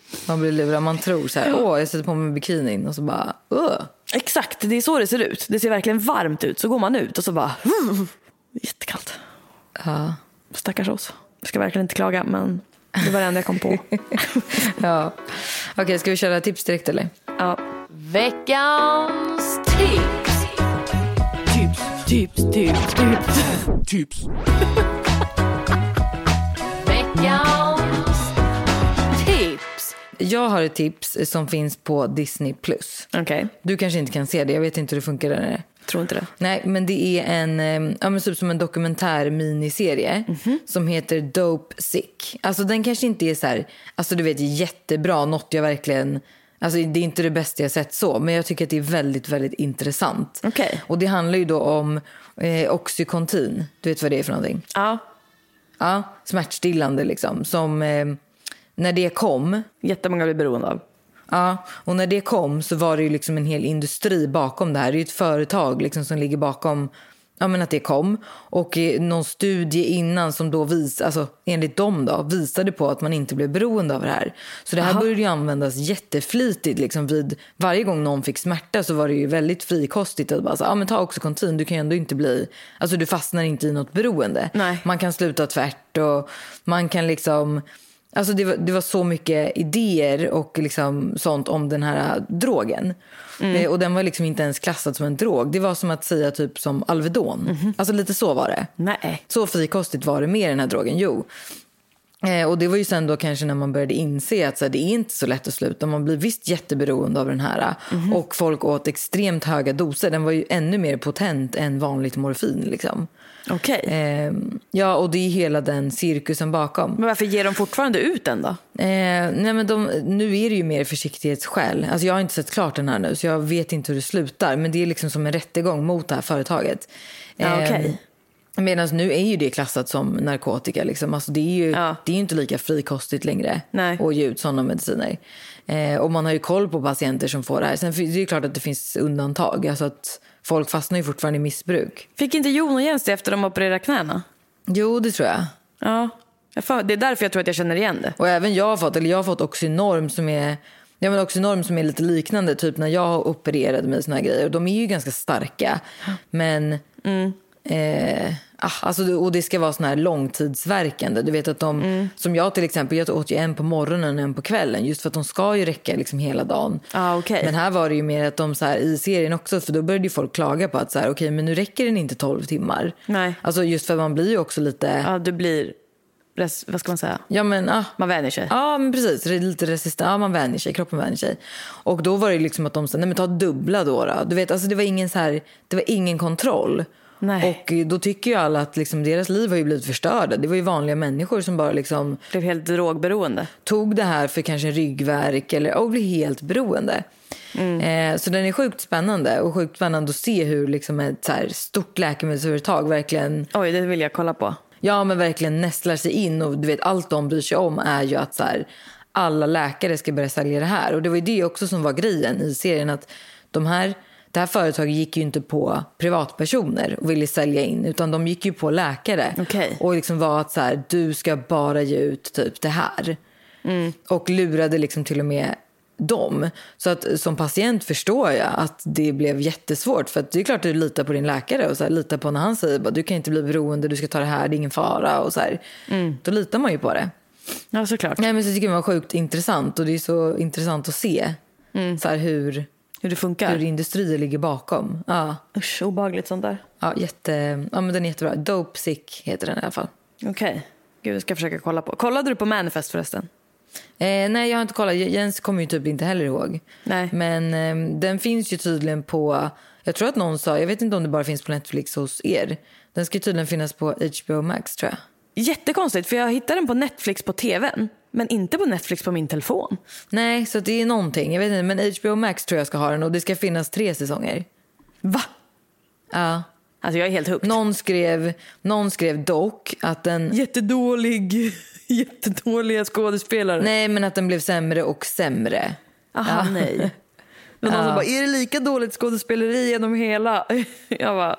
Man blir lurad, man tror så här, åh jag sätter på mig bikinin och så bara, åh. Exakt, det är så det ser ut. Det ser verkligen varmt ut. Så går man ut och så bara, jättekallt. Ja. Stackars oss. Jag ska verkligen inte klaga, men det var det enda jag kom på. Ja. Okej, okay, ska vi köra tips direkt eller? Ja. Veckans tips. Tips, tips, tips, tips. Tips. Veckans tips. Jag har ett tips som finns på Disney plus. Okej, okay. Du kanske inte kan se det, jag vet inte hur det funkar där nere. Tror inte det. Nej, men det är en, ja, men typ som en dokumentär miniserie mm-hmm. som heter Dope Sick. Alltså den kanske inte är så här, alltså du vet jättebra, något jag verkligen, alltså det är inte det bästa jag sett så, men jag tycker att det är väldigt, väldigt intressant. Okay. Och det handlar ju då om eh, Oxycontin. Du vet vad det är för någonting? Ja. Ja, smärtstillande liksom, som eh, när det kom. Jättemånga blir beroende av. Ja, och när det kom så var det ju liksom en hel industri bakom det här. Det är ju ett företag liksom som ligger bakom, ja, men att det kom. Och någon studie innan som då vis, alltså enligt dem då, visade på att man inte blev beroende av det här. Så det här Aha. började ju användas jätteflitigt liksom vid varje gång någon fick smärta så var det ju väldigt frikostigt att bara så, ja men ta Oxycontin, du kan ju ändå inte bli, alltså du fastnar inte i något beroende. Nej. Man kan sluta tvärt och man kan liksom, alltså det var, det var så mycket idéer och liksom sånt om den här drogen. Mm. Eh, och den var liksom inte ens klassad som en drog. Det var som att säga typ som Alvedon. Mm. Alltså lite så var det. Nej. Så frikostigt var det med den här drogen, jo. Eh, och det var ju sen då kanske när man började inse att så här, det är inte så lätt att sluta. Man blir visst jätteberoende av den här. Mm. Och folk åt extremt höga doser. Den var ju ännu mer potent än vanligt morfin liksom. Okej. Okay. Eh, ja, och det är hela den cirkusen bakom. Men varför ger de fortfarande ut den då? Eh, nej men de, nu är det ju mer försiktighetsskäl. Alltså jag har inte sett klart den här nu så jag vet inte hur det slutar. Men det är liksom som en rättegång mot det här företaget. Ja, okej. Okay. Eh, Medan nu är ju det klassat som narkotika liksom. Alltså det är ju ja. det är ju inte lika frikostigt längre. Nej. Och ge ut sådana mediciner. Eh, och man har ju koll på patienter som får det här. Sen det är ju klart att det finns undantag. Alltså att folk fastnar ju fortfarande i missbruk. Fick inte Jon och Jens det efter de opererade knäna? Jo, det tror jag. Ja, det är därför jag tror att jag känner igen det. Och även jag har fått, eller jag har fått Oxynorm som är, ja men Oxynorm som är lite liknande. Typ när jag opererade med såna här grejer. Och de är ju ganska starka. Men... Mm. Eh, alltså, och det ska vara såna här långtidsverkande. Du vet att de, mm. som jag till exempel, jag åt ju en på morgonen och en på kvällen. Just för att de ska ju räcka liksom hela dagen. Ah, okay. Men här var det ju mer att de så här, i serien också, för då började ju folk klaga på att så här, okej, men nu räcker den inte tolv timmar. Nej. Alltså just för man blir ju också lite... Ja, du blir... Res, vad ska man säga? Ja, men, ah, man vänjer sig. Ja, men precis. Det är lite resistent. Ja, man vänjer sig. Kroppen vänjer sig. Och då var det liksom att de sa, nej men ta dubbla då. då. Du vet, alltså det var ingen så här, det var ingen kontroll. Nej. Och då tycker ju alla att liksom, deras liv har ju blivit förstörda. Det var ju vanliga människor som bara liksom... blev helt drogberoende. Tog det här för kanske en ryggvärk eller och blev helt beroende. Mm. Eh, så den är sjukt spännande. Och sjukt spännande att se hur liksom ett så här stort läkemedelsföretag verkligen... Oj, det vill jag kolla på. Ja, men verkligen nästlar sig in. Och du vet, allt de bryr sig om är ju att så här, alla läkare ska börja sälja det här. Och det var ju det också som var grejen i serien. Att de här... Det här företaget gick ju inte på privatpersoner och ville sälja in, utan de gick ju på läkare. Okay. Och liksom var att så här, du ska bara ge ut typ det här. Mm. Och lurade liksom till och med dem. Så att som patient förstår jag att det blev jättesvårt. För att det är klart att du litar på din läkare och så här, litar på när han säger att du kan inte bli beroende, du ska ta det här, det är ingen fara. Och så här. Mm. Då litar man ju på det. Ja, såklart. Nej, men så tycker jag det var sjukt intressant. Och det är så intressant att se mm. så här, hur... Hur det funkar. Hur industrier ligger bakom. Ja. Usch, obehagligt sånt där. Ja, jätte, ja, men den är jättebra. Dope Sick heter den i alla fall. Okej. Okay. Gud, jag ska försöka kolla på. Kollade du på Manifest förresten? Eh, nej, jag har inte kollat. Jens kommer ju typ inte heller ihåg. Nej. Men eh, den finns ju tydligen på... Jag tror att någon sa... Jag vet inte om det bara finns på Netflix hos er. Den ska tydligen finnas på H B O Max, tror jag. Jättekonstigt, för jag hittade den på Netflix på tvn. Men inte på Netflix på min telefon. Nej, så det är någonting. Jag vet inte, men H B O Max tror jag ska ha den. Och det ska finnas tre säsonger. Va? Ja. Alltså jag är helt hooked. Någon skrev, någon skrev dock att den... Jättedålig, jättedåliga skådespelare. Nej, men att den blev sämre och sämre. Aha, ja. Nej. Men någon ja. som bara, är det lika dåligt skådespeleri genom hela? Jag bara,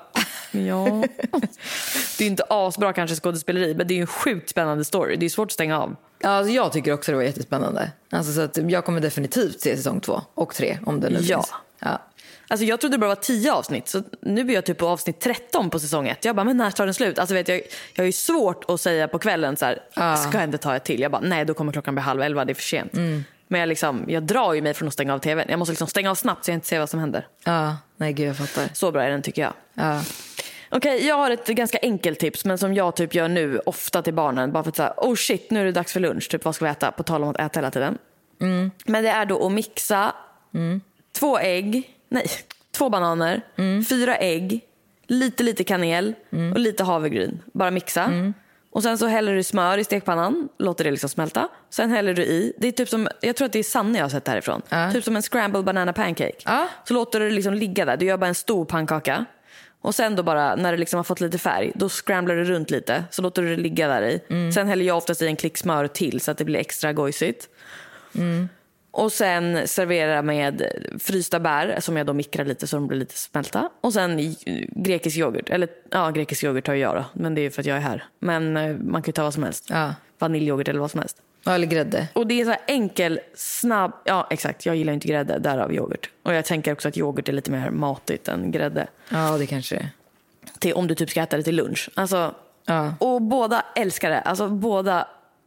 ja. Det är inte asbra kanske skådespeleri, men det är ju en sjukt spännande story. Det är svårt att stänga av. Ja, alltså jag tycker också det var jättespännande. Alltså, så att jag kommer definitivt se säsong två och tre om det nu Ja. finns. Ja. Alltså jag trodde det bara var tio avsnitt. Så nu är jag typ på avsnitt tretton på säsong ett. Jag bara, men när tar den slut? Alltså vet jag, jag har ju svårt att säga på kvällen så här, Ah. ska jag inte ta ett till? Jag bara, nej då kommer klockan bli halv elva, det är för sent. Mm. Men jag, liksom, jag drar ju mig från att stänga av tvn. Jag måste liksom stänga av snabbt så jag inte ser vad som händer. Ja, nej gud jag fattar. Så bra är den tycker jag. Ja. Okej, okay, jag har ett ganska enkelt tips, men som jag typ gör nu ofta till barnen. Bara för att säga, oh shit, nu är det dags för lunch. Typ vad ska vi äta? På tal om att äta hela tiden. Mm. Men det är då att mixa mm. två ägg, nej, två bananer, mm. fyra ägg, lite lite kanel mm. och lite havregryn. Bara mixa. Mm. Och sen så häller du smör i stekpannan, låter det liksom smälta. Sen häller du i, det är typ som, jag tror att det är Sanne jag har sett härifrån. Uh. Typ som en scrambled banana pancake. Uh. Så låter du det liksom ligga där, du gör bara en stor pannkaka. Och sen då bara, när det liksom har fått lite färg, då scramblar du runt lite. Så låter du det ligga där i. Mm. Sen häller jag oftast i en klick smör till så att det blir extra gojsigt. Mm. Och sen servera med frysta bär som jag då mikrar lite så de blir lite smälta. Och sen grekisk yoghurt. Eller ja, grekisk yoghurt tar jag då. Men det är för att jag är här. Men man kan ju ta vad som helst. Ja. Vaniljyoghurt eller vad som helst. Ja, eller grädde. Och det är så här enkel, snabb. Ja, exakt. Jag gillar inte grädde, därav yoghurt. Och jag tänker också att yoghurt är lite mer matigt än grädde. Ja, det kanske är. Till, om du typ ska äta det till lunch. Alltså, ja. Och båda älskar det. Alltså båda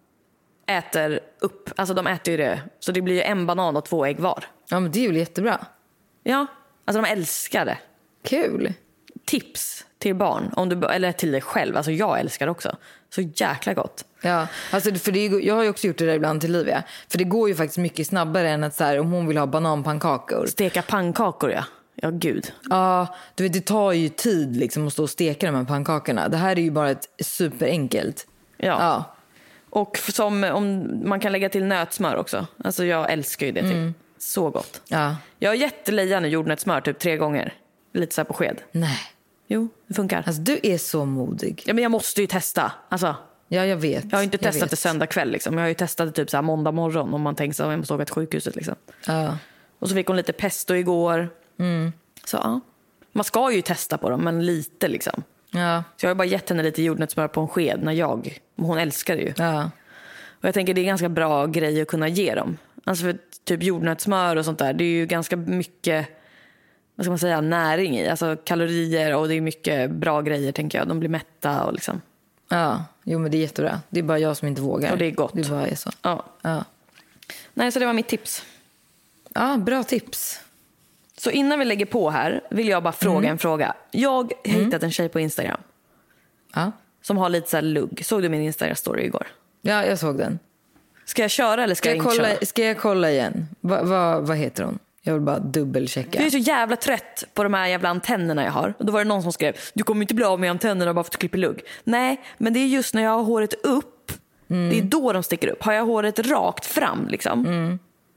äter upp. Alltså de äter ju det. Så det blir ju en banan och två ägg var. Ja, men det är väl jättebra. Ja, alltså de älskar det. Kul. Tips till barn, om du, eller till dig själv. Alltså jag älskar det också. Så jäkla gott. Ja, alltså för det, jag har ju också gjort det där ibland till Livia. För det går ju faktiskt mycket snabbare än att så här, om hon vill ha bananpannkakor. Steka pannkakor, ja. Ja, gud. Ja, du vet, det tar ju tid liksom att stå och steka de här pannkakorna. Det här är ju bara ett superenkelt. Ja. ja. Och som, om man kan lägga till nötsmör också. Alltså jag älskar ju det till. Mm. Så gott. Ja. Jag har jättelegande jordnötssmör typ tre gånger. Lite så här på sked. Nej. Jo, det funkar. Alltså du är så modig. Ja, men jag måste ju testa. Alltså. Ja, jag vet. Jag har inte testat vet. det söndag kväll liksom. Jag har ju testat det typ så här måndag morgon om man tänker så här, jag måste åka till sjukhuset liksom. Ja. Och så fick hon lite pesto igår. Mm. Så ja. Man ska ju testa på dem, men lite liksom. Ja. Så jag har bara gett henne lite jordnötssmör på en sked när jag, hon älskar det ju. Ja. Och jag tänker det är ganska bra grej att kunna ge dem. Alltså för typ jordnötssmör och sånt där, det är ju ganska mycket, vad ska man säga, näring i. Alltså kalorier och det är mycket bra grejer tänker jag. De blir mätta och liksom. Ja, jo men det är jättebra. Det är bara jag som inte vågar. Och det är gott. Det bara är så. Ja. Ja. Nej, så det var mitt tips. Ja, bra tips. Så innan vi lägger på här vill jag bara fråga mm. en fråga. Jag har mm. hittat en tjej på Instagram. Ja. Som har lite så här lugg. Såg du min Instagram-story igår? Ja, jag såg den. Ska jag köra eller ska, ska jag, jag inte kolla, köra? Ska jag kolla igen? Va, va, vad heter hon? Jag vill bara dubbelchecka. Jag är så jävla trött på de här jävla antennerna jag har. Och då var det någon som skrev, du kommer inte bli av med antennerna bara för att du klipper lugg. Nej, men det är just när jag har håret upp. Mm. Det är då de sticker upp. Har jag håret rakt fram liksom. Mm.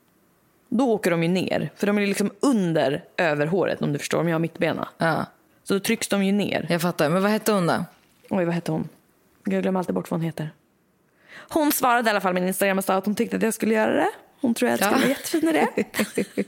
Då åker de ju ner. För de är liksom under över håret, om du förstår, om jag har mittbena. Ja. Så då trycks de ju ner. Jag fattar, men vad hette hon då? Oj, vad hette hon? Jag glömmer alltid bort vad hon heter. Hon svarade i alla fall min Instagram och sa att hon tyckte att jag skulle göra det. Hon tror att jag skulle ja. vara jättefin i det.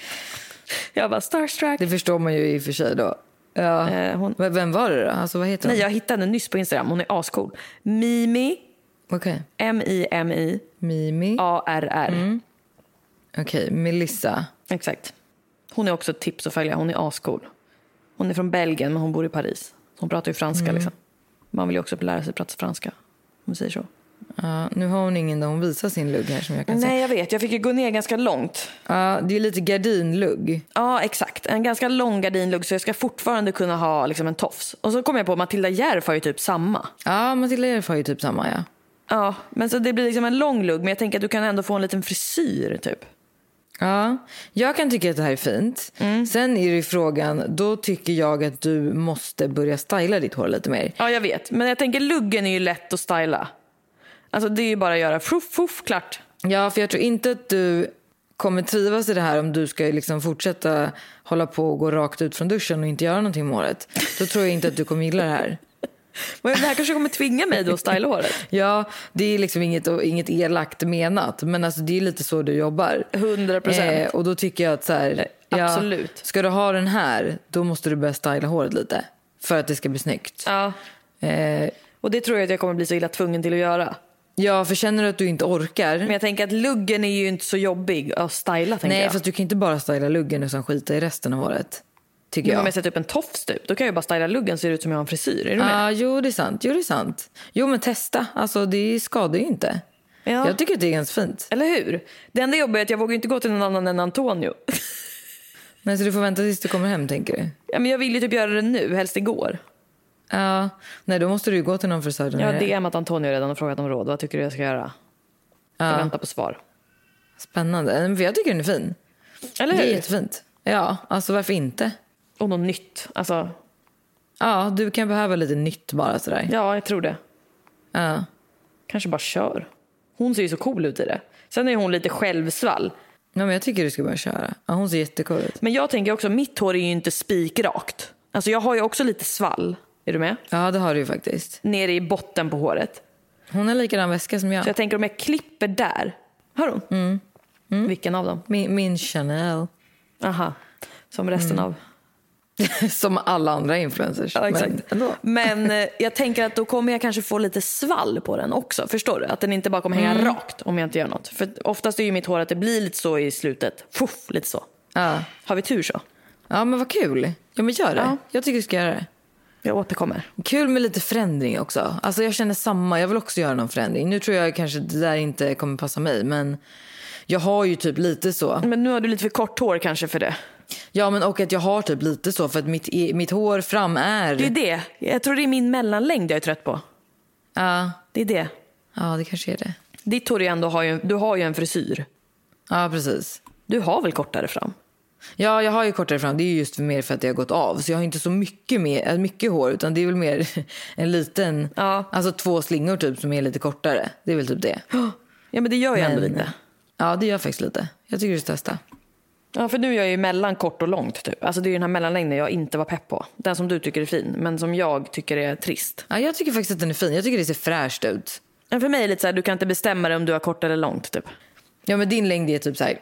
Jag var starstruck. Det förstår man ju i och för sig då. Ja. Eh, hon... Vem var det då? Alltså, vad heter hon? Nej, jag hittade henne nyss på Instagram. Hon är ascool. Mimi. Okay. M I M I. Mimi. A R R. Mm. Okej, okay. Melissa. Exakt. Hon är också ett tips att följa. Hon är ascool. Hon är från Belgien men hon bor i Paris. Hon pratar ju franska mm. liksom. Man vill ju också lära sig prata franska. Om man säger så. Ja, nu har hon ingen där hon visar sin lugg här som jag kan Nej, se. jag vet. Jag fick ju gå ner ganska långt. Ja, det är lite gardinlugg. Ja, exakt. En ganska lång gardinlugg så jag ska fortfarande kunna ha liksom en tofs. Och så kom jag på att Matilda Järf har ju typ samma. Ja, Matilda Järf har ju typ samma, ja. Ja, men så det blir liksom en lång lugg. Men jag tänker att du kan ändå få en liten frisyr typ. Ja, jag kan tycka att det här är fint. Mm. Sen är det ju frågan, då tycker jag att du måste börja styla ditt hår lite mer. Ja, jag vet. Men jag tänker luggen är ju lätt att styla. Alltså det är ju bara att göra fuff, fuff, klart. Ja, för jag tror inte att du kommer trivas i det här om du ska liksom fortsätta hålla på och gå rakt ut från duschen och inte göra någonting med håret. Då tror jag inte att du kommer gilla det här. Men det här kanske kommer tvinga mig då att styla håret. Ja, det är liksom inget, inget elakt menat. Men alltså det är lite så du jobbar. hundra procent. Eh, och då tycker jag att så här, ja, absolut. Ska du ha den här, då måste du börja styla håret lite. För att det ska bli snyggt. Ja. Eh, och det tror jag att jag kommer bli så illa tvungen till att göra. Ja, för känner du att du inte orkar. Men jag tänker att luggen är ju inte så jobbig att styla, tänker Nej, jag. fast du kan inte bara styla luggen och sen skita i resten av året. Tycker Men jag. om jag sätter upp en tofs typ, då kan jag ju bara styla luggen så ser det ut som jag har en frisyr. Är du Ja, med? ah, jo det är sant. Jo det är sant. Jo men testa. Alltså det skadar ju inte. Ja. Jag tycker att det är ganska fint. Eller hur? Det enda jobbiga är att jag vågar inte gå till någon annan än Antonio. Men så du får vänta tills du kommer hem, tänker du? Ja, men jag vill ju typ göra det nu, helst igår. Ja, nej då måste du ju gå till någon frisör. Jag har D M:at Antonio redan och frågat om råd. Vad tycker du jag ska göra? Jag Ja. väntar på svar. Spännande. För jag tycker den är fin. Eller hur? Det är jättefint. Ja, alltså varför inte? Och något nytt. Alltså, Ja, du kan behöva lite nytt bara sådär. ja, jag tror det. Ja. Kanske bara kör. Hon ser ju så cool ut i det. Sen är hon lite självsvall. Ja, men jag tycker du ska bara köra. Ja, hon ser jättecool ut. Men jag tänker också, mitt hår är ju inte spikrakt. Alltså jag har ju också lite svall. Är du med? Ja, det har du ju faktiskt. Nere i botten på håret. Hon har likadan väska som jag. Så jag tänker om jag klipper där. Har hon? Mm. Mm. Vilken av dem? Min, min Chanel. Aha. Som resten Mm. av... Som alla andra influencers. Ja, exakt. Men, ändå. Men eh, jag tänker att då kommer jag kanske få lite svall på den också. Förstår du? Att den inte bara kommer hänga Mm. rakt om jag inte gör något. För oftast är ju mitt hår att det blir lite så i slutet. Fuff, lite så. Ja. Har vi tur så? Ja, men vad kul. Ja, men gör det. Ja. Jag tycker du ska göra det. Jag återkommer. Kul med lite förändring också. Alltså jag känner samma. Jag vill också göra någon förändring. Nu tror jag kanske det där inte kommer passa mig. Men jag har ju typ lite så. Men nu har du lite för kort hår kanske för det. Ja, men och att jag har typ lite så. För att mitt, mitt hår fram är... Det är det. Jag tror det är min mellanlängd jag är trött på. Ja. Det är det. Ja, det kanske är det. Ditt hår är ändå, har ju, du har ju en frisyr. Ja, precis. Du har väl kortare fram? Ja, jag har ju kortare fram. Det är ju just mer för att jag har gått av. Så jag har inte så mycket, mer, mycket hår. Utan det är väl mer en liten... Ja. Alltså två slingor typ som är lite kortare. Det är väl typ det. Ja, men det gör jag ändå lite. Ja, det gör faktiskt lite. Jag tycker du ska testa. Ja, för nu är jag ju mellan kort och långt typ. Alltså det är ju den här mellanlängden jag inte var pepp på. Den som du tycker är fin, men som jag tycker är trist. Ja, jag tycker faktiskt att den är fin. Jag tycker det ser fräscht ut. Men för mig är det lite så här, du kan inte bestämma dig om du har kort eller långt typ. Ja, men din längd är typ så här.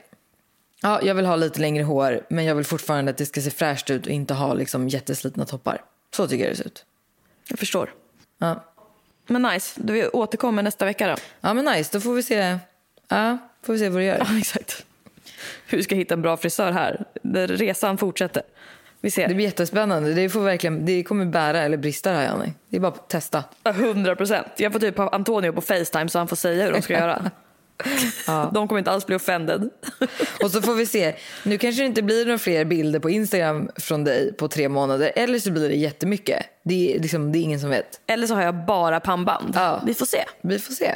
Ja, jag vill ha lite längre hår, men jag vill fortfarande att det ska se fräscht ut och inte ha liksom jätteslitna toppar. Så tycker jag det ser ut. Jag förstår. Ja. Men nice, du återkommer nästa vecka då. Ja, men nice. Då får vi se. Ja, får vi se vad du gör. Ja, exakt. Hur ska jag hitta en bra frisör här? Resan fortsätter. Vi ser. Det blir jättespännande. Det, får verkligen, det kommer bära eller brista här, Janne. Det är bara att testa. hundra procent. Jag får typ ha Antonio på FaceTime så han får säga hur de ska göra. Ja. De kommer inte alls bli offended. Och så får vi se. Nu kanske det inte blir några fler bilder på Instagram från dig på tre månader. Eller så blir det jättemycket. Det är, liksom, det är ingen som vet. Eller så har jag bara pannband. Ja. Vi får se. Vi får se.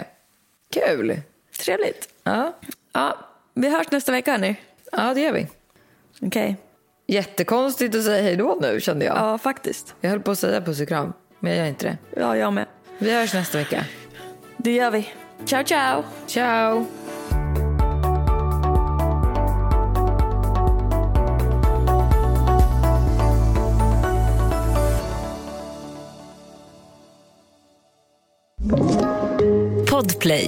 Kul. Trevligt. Ja, Ja, vi hörs nästa vecka hörni. ja det gör vi. Okej. Okay. Jättekonstigt att säga hej då nu, kände jag. Ja, faktiskt. Jag höll på att säga puss och kram, men jag gör inte det. Ja, jag med. Vi hörs nästa vecka. Det gör vi. Ciao, ciao. Ciao. Podplay.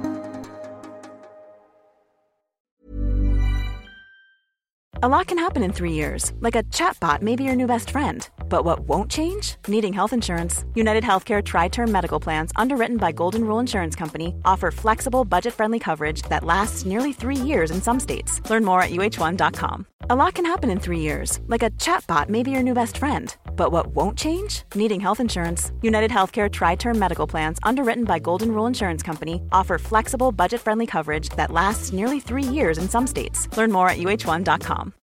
A lot can happen in three years, like a chatbot may be your new best friend. But what won't change? Needing health insurance. United Healthcare Tri-Term Medical Plans, underwritten by Golden Rule Insurance Company, offer flexible, budget-friendly coverage that lasts nearly three years in some states. Learn more at U H one dot com. A lot can happen in three years, like a chatbot may be your new best friend. But what won't change? Needing health insurance. United Healthcare Tri-Term Medical Plans, underwritten by Golden Rule Insurance Company, offer flexible, budget-friendly coverage that lasts nearly three years in some states. Learn more at U H one dot com.